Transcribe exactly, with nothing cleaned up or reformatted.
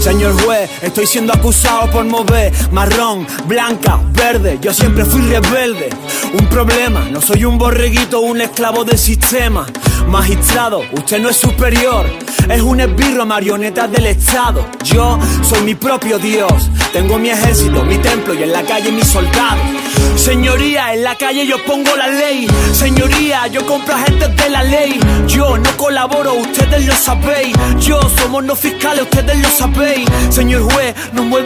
Señor juez, estoy siendo acusado por mover marrón, blanca, verde. Yo siempre fui rebelde. Un problema, no soy un borreguito, un esclavo del sistema. Magistrado, usted no es superior, es un esbirro, marioneta del Estado. Yo soy mi propio Dios, tengo mi ejército, mi templo y en la calle mis soldados. Señoría, en la calle yo pongo la ley. Señoría, yo compro agentes de la ley. Yo no colaboro, ustedes lo sabéis. Yo somos no fiscales, ustedes lo sabéis. Señor juez, nos mueve